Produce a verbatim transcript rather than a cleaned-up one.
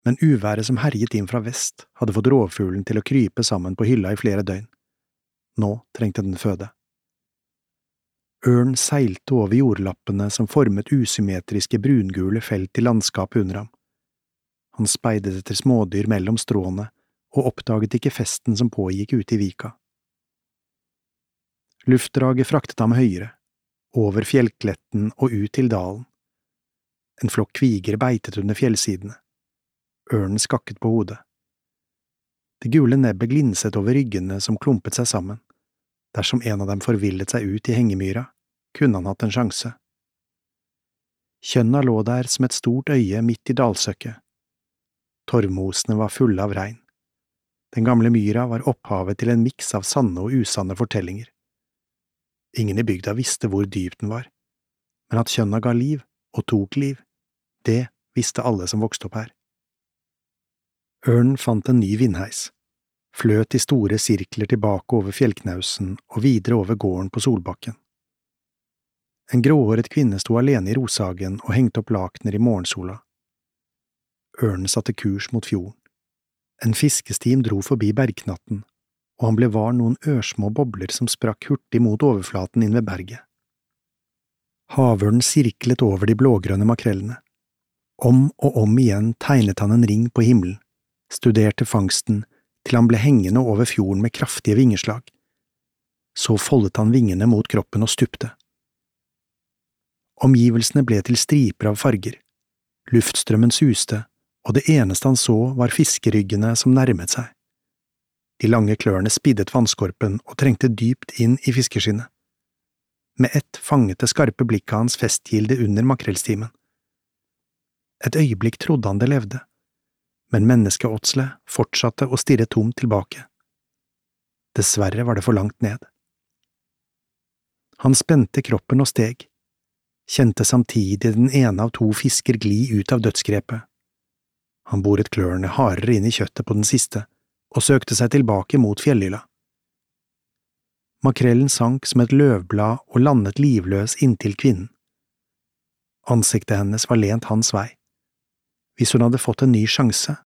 men uværet som herjet inn fra vest hadde fått rovfuglen til å krype sammen på hylla i flere døgn. Nå trengte den føde. Ørn seilte over jordlappene som formet usymmetriske brungule felt i landskapet under ham. Han speidet etter smådyr mellom stråene og oppdaget ikke festen som pågikk ute i vika. Luftdraget fraktet ham høyere, over fjellkletten og ut til dalen. En flokk kviger beitet under fjellsidene. Ørnen skakket på hodet. Det gule nebbet glinset over ryggene som klumpet seg sammen. Dersom en av dem forvillet seg ut i hengemyra, kunne han hatt en sjanse. Kjønna lå der som et stort øye midt i dalsøkket. Torvmosene var fulle av regn. Den gamle myra var opphavet til en miks av sanne og usanne fortellinger. Ingen i bygda visste hvor dyp den var, men at kjønna ga liv og tok liv, det visste alle som vokste opp her. Ørnen fant en ny vindheis, fløt i store sirkler tilbake over fjellknausen og videre over gården på Solbakken. En gråhåret kvinne sto alene i rosehagen og hengte opp lakener i morgensola. Ørnen satte kurs mot fjorden. En fiskestim dro forbi bergknatten, og han ble var noen ørsmå bobler som sprakk hurtig mot overflaten inn ved berget. Havørnen sirklet over de blågrønne makrellene. Om og om igjen tegnet han en ring på himmelen, studerte fangsten til han ble hengende over fjorden med kraftige vingeslag. Så foldet han vingene mot kroppen og stupte. Omgivelsene ble til striper av farger. Luftstrømmen suste, og det eneste han så var fiskeryggene som nærmet seg. De lange klørne spiddet vannskorpen og trengte dypt inn i fiskeskinnet. Med ett fanget det skarpe blikket hans festgilde under makrellstimen. Et øyeblikk trodde han det levde, men menneskeåtslet fortsatte å stirre tomt tilbake. Dessverre var det for langt ned. Han spente kroppen og steg, kjente samtidig den ene av to fisker gli ut av dødsgrepet. Han boret klørne hardere inn i kjøttet på den siste, og søkte seg tilbake mot fjellhylla. Makrellen sank som et løvblad og landet livløs inntil kvinnen. Ansiktet hennes var lent hans vei. Hvis hun hadde fått en ny sjanse,